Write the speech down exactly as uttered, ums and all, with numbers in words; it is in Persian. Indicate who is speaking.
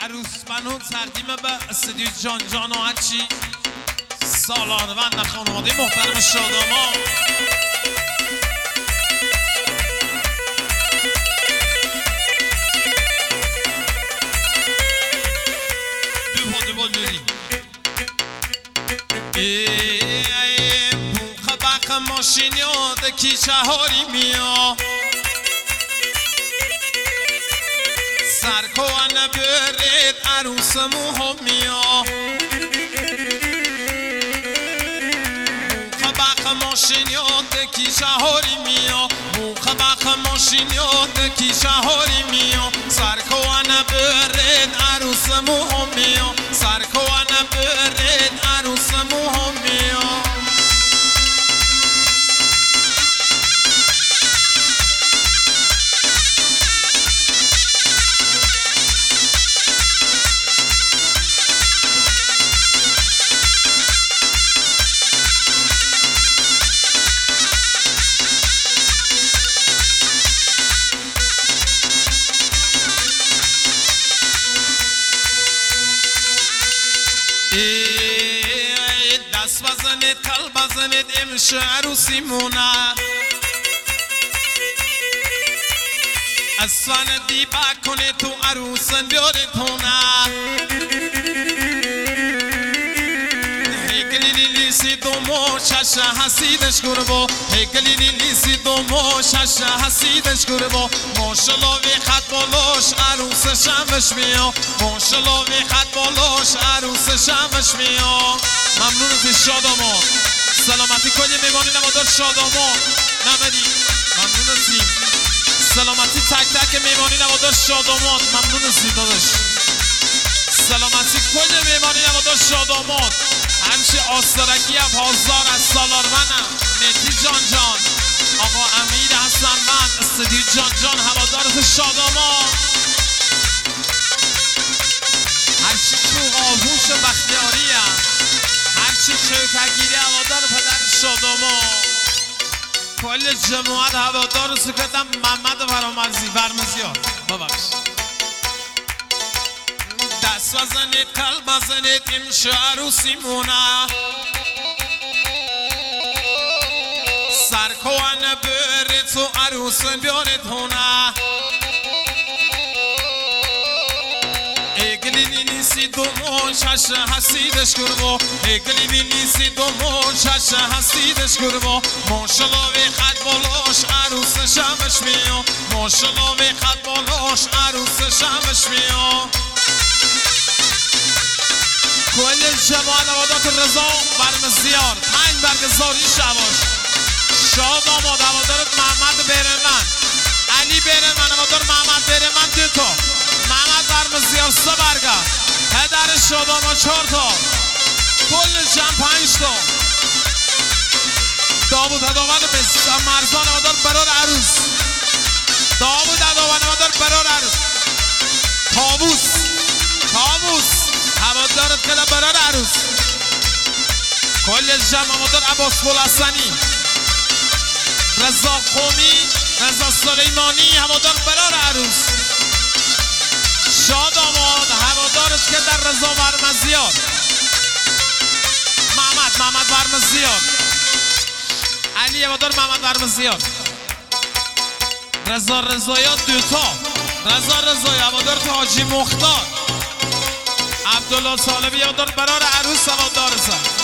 Speaker 1: عروس منو تقدیم به استودیو جان جان و هرچی سالارون در خانواده محترم شاداما. دو پا دو با دوری ای بوخ بخ ماشین یاد کی چهاری میا سرکوان برید عروس موها میا بوخ بخ ماشین یاد کی چهاری میا بوخ بخ ماشین یاد کی چهاری میا سرکوان برید عروس موها میا سرکوان برید عروس موها میا دست بزنید کل بزنید امشه عروسی مونه اسفن دیبا کنید تو عروسن بیارید هونه هیکلی لیلیسی دو مو ششه حسیدش گربا هیکلی لیلیسی دو مو ششه حسیدش گربا ماشالله وی خط بالاش عروس شمش میا ماشالله وی خط بالاش عروس شمش میا. ممنون از شاداما سلامتی کنی میمانی نمادار شاداما نمدی ممنون ازی سلامتی تک تک میمانی نمادار شادامات ممنون ازی دادش سلامتی کنی میمانی نمادار شادامات همچه آسترکی هم هزار از سالار منم نتی جان جان آقا امیر حسن من استودیو جان جان هوادار شاداما هرچی تو آهوش بختیاری هم هرچی چوکگیری هوادار پدر شاداما کل جماعت هوادار سکتم محمد فرامرزی فرمزی ها ببخش دست بزنید کل بزنید امشه عروسی مونه سرکوان برید تو عروس بیارید هونه ایگلی نیسی دو مو ششه حسیدش کربا ایگلی نیسی دو مو ششه حسیدش کربا ماشالله وی خط بالاش عروس شمش میا ماشالله وی خط بالاش عروس شمش میا. کل جماعت هوادار رضا برمزیار پنج برگ زاری شواش شاد آماد هوادار محمد برمن علی برمن هوادار محمد برمن دو تا محمد برمزیار سه برگه پدر شاداما چهار تا کل جمع پنج تا داوود هداوند مرزان هوادار برار عروس داوود هداوند هوادار برار عروس کابوس کابوس هوادارت کده برار عروس کل جمع هوادار عباس بولحسنی رضا قومی رضا سلیمانی هوادار برار عروس شاد آماد هوادارش که در رضا برمزیار محمد محمد برمزیار علی هوادار محمد برمزیار رضا رضایات دوتا رضا رضای هوادار تو حاجی مختار عبدالله طالبی هوادار برار عروس هوادارسه